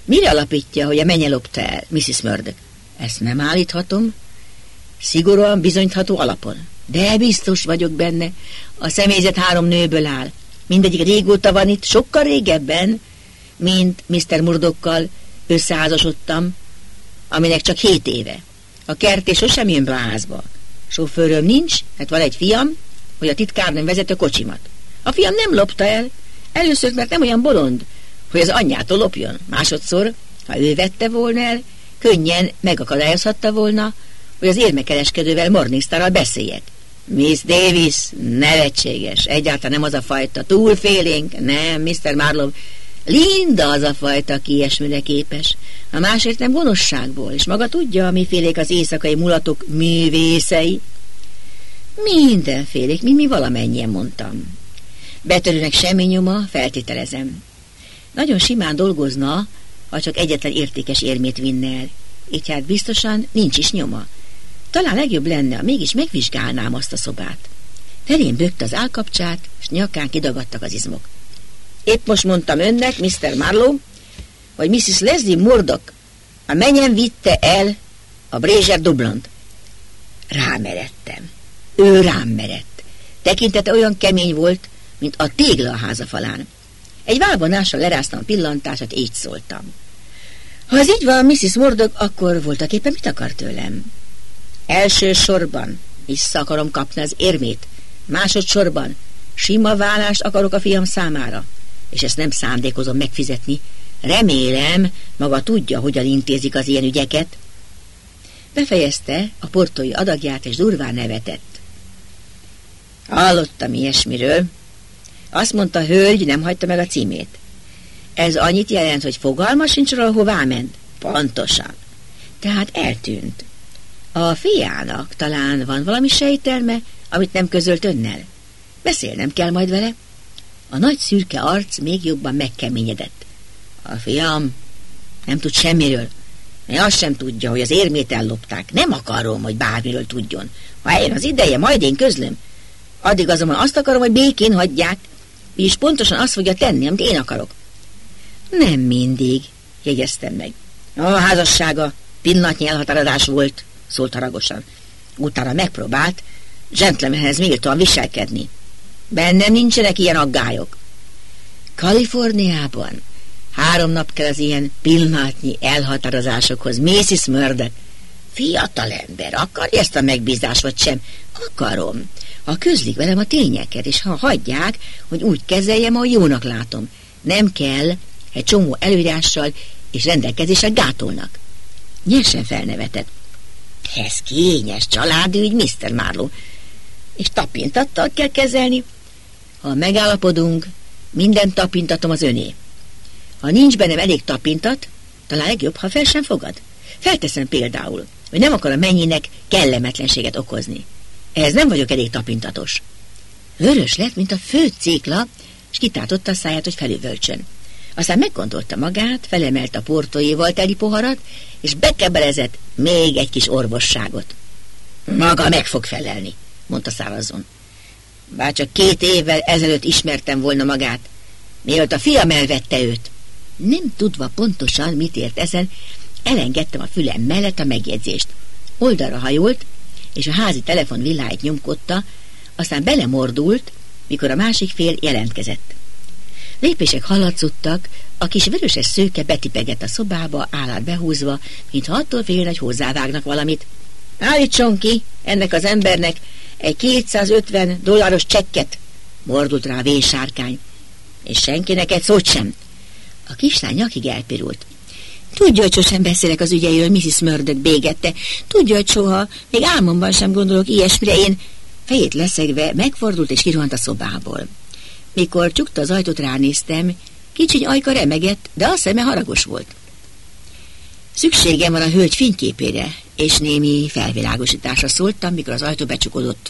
Mire alapítja, hogy a menye lopta el, Mrs. Murdoch? Ezt nem állíthatom. Szigorúan bizonyítható alapon. De biztos vagyok benne. A személyzet 3 nőből áll. Mindegyik régóta van itt, sokkal régebben, mint Mr. Murdochkkal összeházasodtam, aminek csak 7 éve. A kertés sosem jön be a házba. Sofőröm nincs, hát van egy fiam, hogy a titkárnőm vezet a kocsimat. A fiam nem lopta el. Először, mert nem olyan bolond, hogy az anyjától lopjon. Másodszor, ha ő vette volna el, könnyen megakadályozhatta volna, hogy az érmekereskedővel Morningstarral beszéljek. Miss Davis, nevetséges, egyáltalán nem az a fajta, túl félénk, nem, Mr. Marlowe, Linda az a fajta, aki ilyesmire képes. A másért nem gonoszságból, és maga tudja, mifélék az éjszakai mulatok művészei. Mindenfélék, mi valamennyien mondtam. Betörőnek semmi nyoma, feltételezem. Nagyon simán dolgozna, ha csak egyetlen értékes érmét vinne el. Így hát biztosan nincs is nyoma. Talán legjobb lenne, ha mégis megvizsgálnám azt a szobát. Terén bökte az állkapcsát, és nyakán kidagadtak az izmok. Épp most mondtam önnek, Mr. Marlowe, hogy Mrs. Leslie Murdoch a menyen vitte el a Brazier dublont. Rámeredtem. Ő rám merett. Tekintete olyan kemény volt, mint a tégla a háza falán. Egy válvonással leráztam a pillantását, így szóltam. Ha ez így van, Mrs. Murdoch, akkor voltaképpen mit akar tőlem? Elsősorban vissza akarom kapni az érmét. Másodszorban sima vállást akarok a fiam számára, és ezt nem szándékozom megfizetni. Remélem, maga tudja, hogyan intézik az ilyen ügyeket. Befejezte a portói adagját, és durván nevetett. Hallottam ilyesmiről. Azt mondta, a hölgy nem hagyta meg a címét. Ez annyit jelent, hogy fogalma sincs róla, hová ment? Pontosan. Tehát eltűnt. A fiának talán van valami sejtelme, amit nem közölt önnel. Beszélnem kell majd vele. A nagy szürke arc még jobban megkeményedett. A fiam nem tud semmiről. Mert azt sem tudja, hogy az érmét ellopták. Nem akarom, hogy bármiről tudjon. Ha eljön az ideje, majd én közlöm. Addig azonban azt akarom, hogy békén hagyják, és pontosan azt fogja tenni, amit én akarok. Nem mindig, jegyeztem meg. A házassága pillanatnyi elhatározás volt, szólt haragosan. Utána megpróbált gentlemanhez méltóan viselkedni. Bennem nincsenek ilyen aggályok. Kaliforniában 3 nap kell az ilyen pillanatnyi elhatározásokhoz. Mrs. Murdoch, fiatalember, akarja ezt a megbízást, vagy sem? Akarom. Ha közlik velem a tényeket, és ha hagyják, hogy úgy kezeljem, ahogy jónak látom. Nem kell egy csomó előírással és rendelkezéssel gátolnak. Nyersen felnevetett. Ez kényes családügy, Mr. Marlowe, és tapintattal kell kezelni. Ha megállapodunk, minden tapintatom az öné. Ha nincs bennem elég tapintat, talán legjobb, ha fel sem fogad. Felteszem például, hogy nem akar a mennyinek kellemetlenséget okozni. Ehhez nem vagyok elég tapintatos. Vörös lett, mint a főcékla, és kitátotta a száját, hogy felüvöltsön. Aztán meggondolta magát, felemelte a portóéval teli poharat, és bekebelezett még egy kis orvosságot. Maga meg fog felelni, mondta szárazon. Bár csak 2 évvel ezelőtt ismertem volna magát, mielőtt a fiam elvette őt. Nem tudva pontosan, mit ért ezen, elengedtem a fülem mellett a megjegyzést. Oldalra hajolt, és a házi telefon villáit nyomkodta, aztán belemordult, mikor a másik fél jelentkezett. Lépések hallatszottak, a kis vöröses szőke betipegett a szobába, állát behúzva, mintha attól félne, hogy hozzávágnak valamit. Állítson ki ennek az embernek egy $250 csekket, mordult rá a vénsárkány, és senkinek egy szót sem. A kislány nyakig elpirult. Tudja, hogy sosem beszélek az ügyeiről, Mrs. Murdoch bégette. Tudja, hogy soha, még álmomban sem gondolok ilyesmire. Én fejét leszegve megfordult és kirohant a szobából. Mikor csukta az ajtót, ránéztem, kicsiny ajka remegett, de a szeme haragos volt. Szükségem van a hölgy fényképére, és némi felvilágosításra szóltam, mikor az ajtó becsukódott.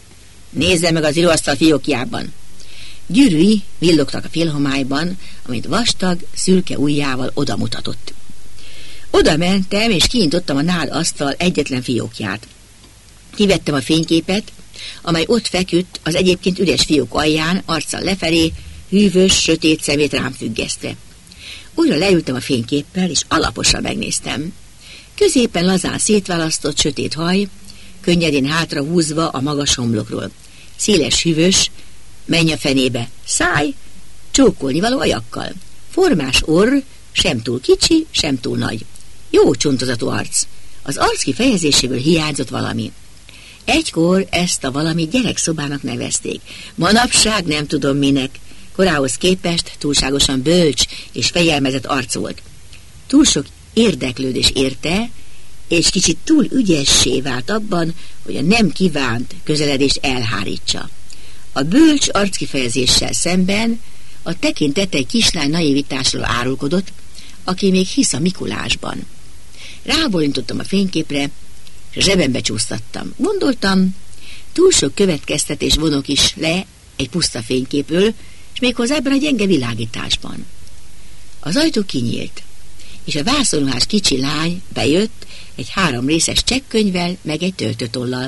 Nézze meg az íróasztal fiókjában. Gyűrűi villogtak a félhomályban, amit vastag, szürke ujjával odamutatott. Oda mentem, és kinyitottam a nálasztal egyetlen fiókját. Kivettem a fényképet, amely ott feküdt az egyébként üres fiók alján, arccal lefelé, hűvös, sötét szemét rám függesztve. Újra leültem a fényképpel, és alaposan megnéztem. Középen lazán szétválasztott sötét haj, könnyedén hátra húzva a magas homlokról. Széles hűvös, menj a fenébe, száj, csókolnivaló ajakkal. Formás orr, sem túl kicsi, sem túl nagy. Jó csontozatú arc. Az arc kifejezéséből hiányzott valami. Egykor ezt a valami gyerekszobának nevezték. Manapság nem tudom minek. Korához képest túlságosan bölcs és fegyelmezett arc volt. Túl sok érdeklődés érte, és kicsit túl ügyessé vált abban, hogy a nem kívánt közeledést elhárítsa. A bölcs arckifejezéssel szemben a tekintete egy kislány naivitásról árulkodott, aki még hisz a Mikulásban. Rábólintottam a fényképre, és a zsebembe csúsztattam. Gondoltam, túl sok következtetés vonok is le egy puszta fényképről, és méghozzá ebben a gyenge világításban. Az ajtó kinyílt, és a vászonruhás kicsi lány bejött egy 3 részes csekkönyvvel, meg egy töltőtollal.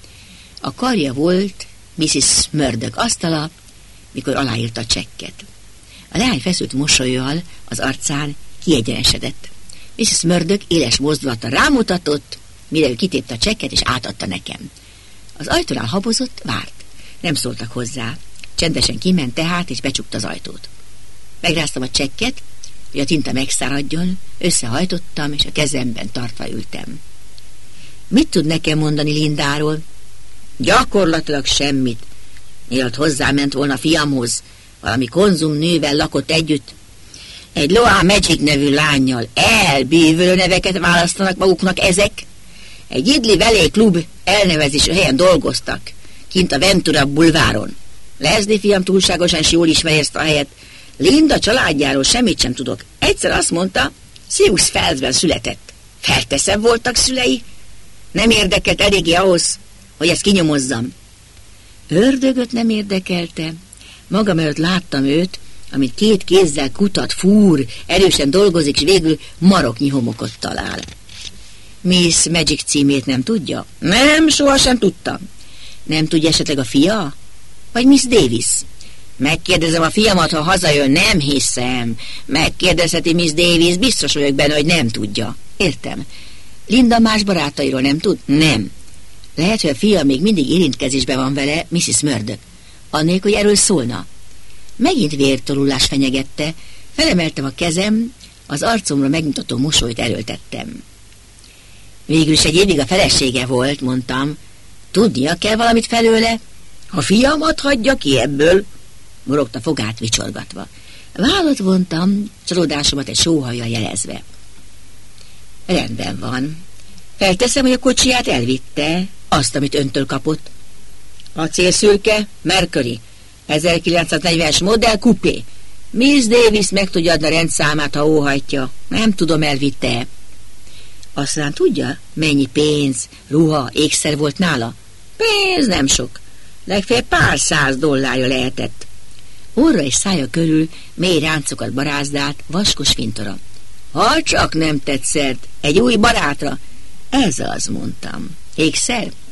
A karja volt Mrs. Murdoch asztala, mikor aláírta a csekket. A leány feszült mosollyal az arcán kiegyenesedett. Mrs. Murdoch éles mozdulata rámutatott, mire ő kitépte a csekket és átadta nekem. Az ajtónál habozott, várt. Nem szóltak hozzá. Csendesen kiment tehát, és becsukta az ajtót. Megráztam a csekket, hogy a tinta megszáradjon, összehajtottam, és a kezemben tartva ültem. Mit tud nekem mondani Lindáról? Gyakorlatilag semmit. Mielőtt hozzáment volna fiamhoz, valami konzumnővel lakott együtt. Egy Loa Magic nevű lánnyal elbűvölő neveket választanak maguknak ezek. Egy Idli Valley klub elnevezésű helyen dolgoztak, kint a Ventura bulváron. Leslie fiam túlságosan jól ismeri ezt a helyet. Linda családjáról semmit sem tudok. Egyszer azt mondta, Sioux Fallsben született. Felteszem voltak szülei? Nem érdekelt eléggé ahhoz, hogy ezt kinyomozzam. Ördögöt nem érdekelte. Magam előtt láttam őt, amit 2 kézzel kutat, fúr, erősen dolgozik, és végül maroknyi homokot talál. Miss Magic címét nem tudja? Nem, sohasem tudtam. Nem tudja esetleg a fia? Vagy Miss Davis? Megkérdezem a fiamat, ha hazajön, nem hiszem. Megkérdezheti Miss Davis, biztos vagyok benne, hogy nem tudja. Értem. Linda más barátairól nem tud? Nem. Lehet, hogy a fia még mindig érintkezésben van vele, Mrs. Murdoch. Annélkül, hogy erről szólna. Megint vértorulás fenyegette, felemeltem a kezem, az arcomra megmutató mosolyt erőltettem. Végül is egy évig a felesége volt, mondtam. Tudnia kell valamit felőle? A fiamat hagyja ki ebből, morogta fogát vicsorgatva. Vállat vontam, csalódásomat egy sóhajjal jelezve. Rendben van. Felteszem, hogy a kocsiját elvitte, azt, amit öntől kapott. Acélszürke, Mercury, 1940-es modell coupé. Miss Davis meg tudja adni a rendszámát, ha óhajtja. Nem tudom, elvitte. Aztán tudja, mennyi pénz, ruha, ékszer volt nála? Pénz nem sok. Legfeljebb pár $100 lehetett. Orra és szája körül mély ráncokat barázdált, vaskos fintora. Ha csak nem tetszett, egy új barátra. Ez az, mondtam. Ékszer?